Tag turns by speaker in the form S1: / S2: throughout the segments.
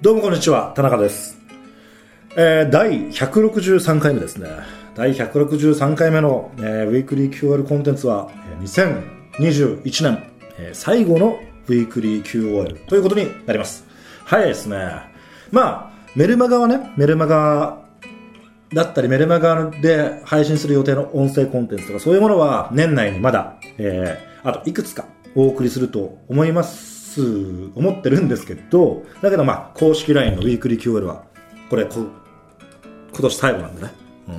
S1: どうもこんにちは、田中です。第163回目ですね。第163回目の、ウィークリー QOL コンテンツは2021年、最後のウィークリー QOL ということになります。早いですね。まあメルマガはね、メルマガだったりメルマガで配信する予定の音声コンテンツとかそういうものは年内にまだ、あといくつかお送りすると思ってるんですけど、だけどまあ公式 LINE のウィークリー QOL はこれ今年最後なんでね、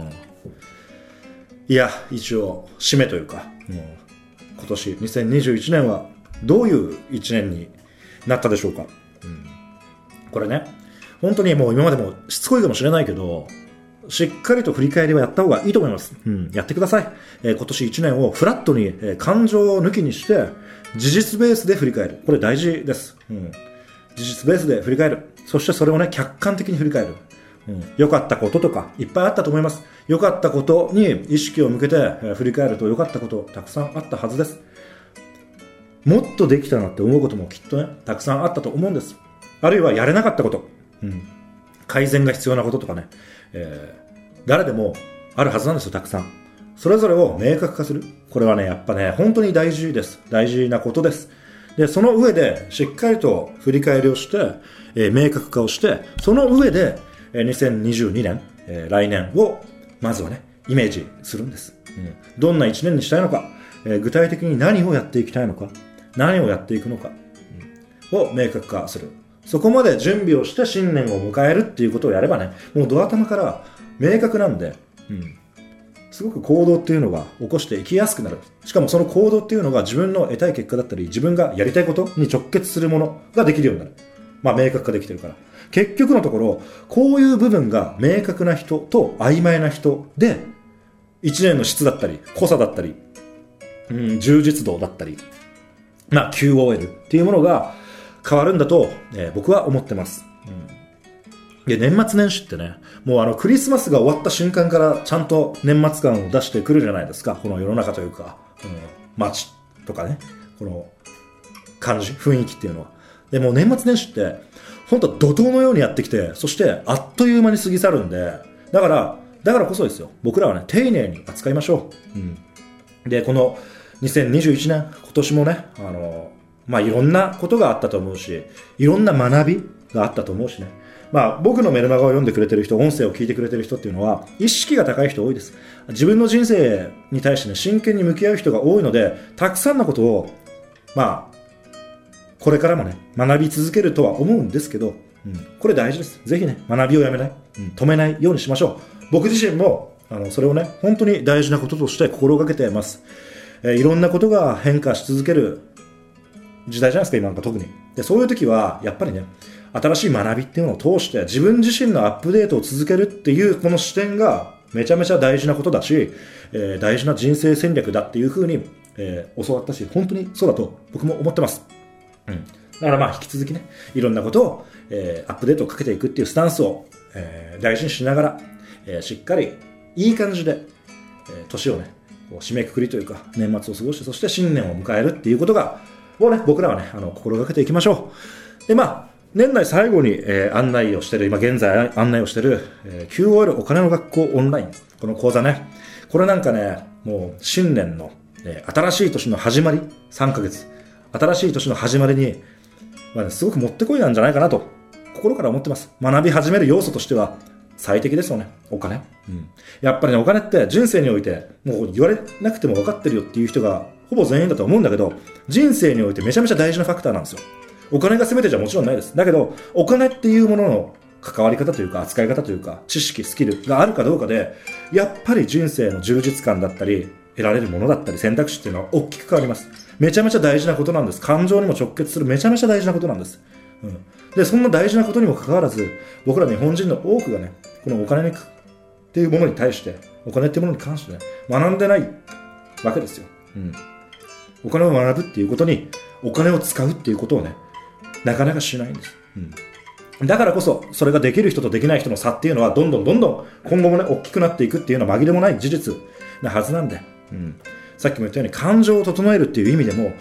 S1: いや一応締めというか、今年2021年はどういう1年になったでしょうか。これね、本当にもう今までもしつこいかもしれないけど、しっかりと振り返りはやった方がいいと思います。やってください。今年1年をフラットに、感情を抜きにして事実ベースで振り返る。これ大事です。事実ベースで振り返る。そしてそれをね、客観的に振り返る。良かったこととかいっぱいあったと思います。良かったことに意識を向けて、振り返ると良かったことたくさんあったはずです。もっとできたなって思うこともきっとね、たくさんあったと思うんです。あるいはやれなかったこと、改善が必要なこととかね、誰でもあるはずなんですよ、たくさん。それぞれを明確化する。これはね、やっぱね、本当に大事です。大事なことです。で、その上で、しっかりと振り返りをして、明確化をして、その上で、2022年、来年を、まずはね、イメージするんです。どんな一年にしたいのか、具体的に何をやっていきたいのか、何をやっていくのか、を明確化する。そこまで準備をして新年を迎えるっていうことをやればね、もうドア頭から明確なんで、すごく行動っていうのが起こしていきやすくなる。しかもその行動っていうのが自分の得たい結果だったり、自分がやりたいことに直結するものができるようになる。まあ明確化できてるから。結局のところ、こういう部分が明確な人と曖昧な人で、一年の質だったり、濃さだったり、充実度だったり、まあ QOL っていうものが変わるんだと、僕は思ってます。で、年末年始ってね、もうクリスマスが終わった瞬間からちゃんと年末感を出してくるじゃないですか。この世の中というか、街とかね、この感じ、雰囲気っていうのは。で、もう年末年始って、ほんと怒涛のようにやってきて、そしてあっという間に過ぎ去るんで、だからこそですよ。僕らはね、丁寧に扱いましょう。で、この2021年、今年もね、まあいろんなことがあったと思うし、いろんな学びがあったと思うしね。まあ僕のメルマガを読んでくれてる人、音声を聞いてくれてる人っていうのは、意識が高い人多いです。自分の人生に対してね、真剣に向き合う人が多いので、たくさんのことを、まあ、これからもね、学び続けるとは思うんですけど、これ大事です。ぜひね、学びをやめない、止めないようにしましょう。僕自身も、それをね、本当に大事なこととして心がけています。いろんなことが変化し続ける時代じゃないですか、今なんか特に。で、そういう時は、やっぱりね、新しい学びっていうのを通して自分自身のアップデートを続けるっていうこの視点がめちゃめちゃ大事なことだし、大事な人生戦略だっていうふうに、教わったし、本当にそうだと僕も思ってます。だからまあ引き続きね、いろんなことを、アップデートをかけていくっていうスタンスを、大事にしながら、しっかりいい感じで、年をね、こう締めくくりというか年末を過ごして、そして新年を迎えるっていうことがをね、僕らはね、心がけていきましょう。で、まあ年内最後に、案内をしている、今現在案内をしている、QOL お金の学校オンライン。この講座ね。これなんかね、もう新年の、新しい年の始まり、3ヶ月。新しい年の始まりに、まあね、すごくもってこいなんじゃないかなと、心から思ってます。学び始める要素としては、最適ですよね。お金。やっぱりね、お金って人生において、もう言われなくても分かってるよっていう人が、ほぼ全員だと思うんだけど、人生においてめちゃめちゃ大事なファクターなんですよ。お金が全てじゃもちろんないです。だけど、お金っていうものの関わり方というか、扱い方というか、知識、スキルがあるかどうかで、やっぱり人生の充実感だったり、得られるものだったり、選択肢っていうのは大きく変わります。めちゃめちゃ大事なことなんです。感情にも直結するめちゃめちゃ大事なことなんです。で、そんな大事なことにもかかわらず、僕ら日本人の多くがね、このお金っていうものに対して、お金っていうものに関してね、学んでないわけですよ。お金を学ぶっていうことに、お金を使うっていうことをね、なかなかしないんです。だからこそ、それができる人とできない人の差っていうのは、どんどん今後もね、大きくなっていくっていうのは紛れもない事実なはずなんで、さっきも言ったように感情を整えるっていう意味でも、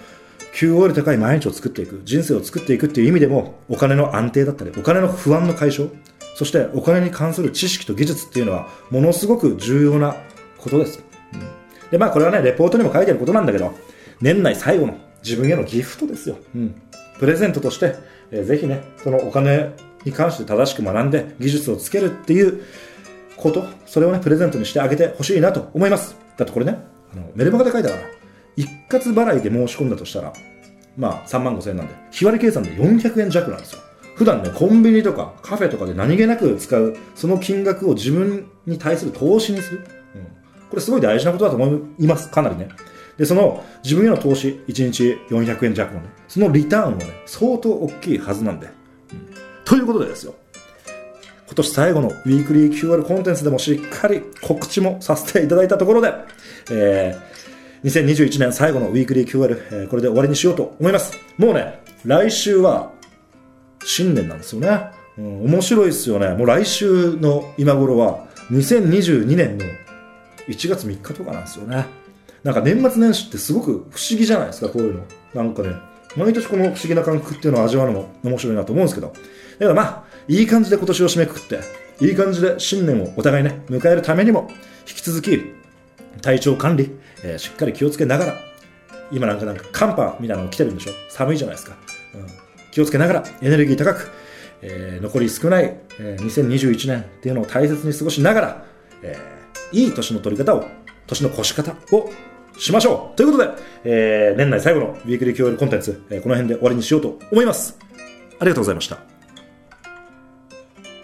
S1: QOL 高い毎日を作っていく、人生を作っていくっていう意味でも、お金の安定だったり、お金の不安の解消、そしてお金に関する知識と技術っていうのは、ものすごく重要なことです。で、これはね、レポートにも書いてあることなんだけど、年内最後の自分へのギフトですよ。プレゼントとして、ぜひね、そのお金に関して正しく学んで技術をつけるっていうこと、それをね、プレゼントにしてあげてほしいなと思います。だってこれね、メルマガで書いたから、一括払いで申し込んだとしたら、35,000円なんで、日割り計算で400円弱なんですよ。普段ね、コンビニとかカフェとかで何気なく使う、その金額を自分に対する投資にする。これすごい大事なことだと思います。かなりね。で、その自分への投資、1日400円弱のね、そのリターンはね、相当大きいはずなんで。ということでですよ。今年最後のウィークリー QR コンテンツでもしっかり告知もさせていただいたところで、2021年最後のウィークリー QR、これで終わりにしようと思います。もうね、来週は新年なんですよね。面白いですよね。もう来週の今頃は2022年の1月3日とかなんですよね。なんか年末年始ってすごく不思議じゃないですか、こういうの。なんかね、毎年この不思議な感覚っていうのを味わうのも面白いなと思うんですけど。だからいい感じで今年を締めくくって、いい感じで新年をお互いね、迎えるためにも、引き続き、体調管理、しっかり気をつけながら、今なんか寒波みたいなの来てるんでしょ。寒いじゃないですか。気をつけながら、エネルギー高く、残り少ない、2021年っていうのを大切に過ごしながら、いい年の取り方を、年の越し方をしましょうということで、年内最後のウィークリー QOL コンテンツ、この辺で終わりにしようと思います。ありがとうございました。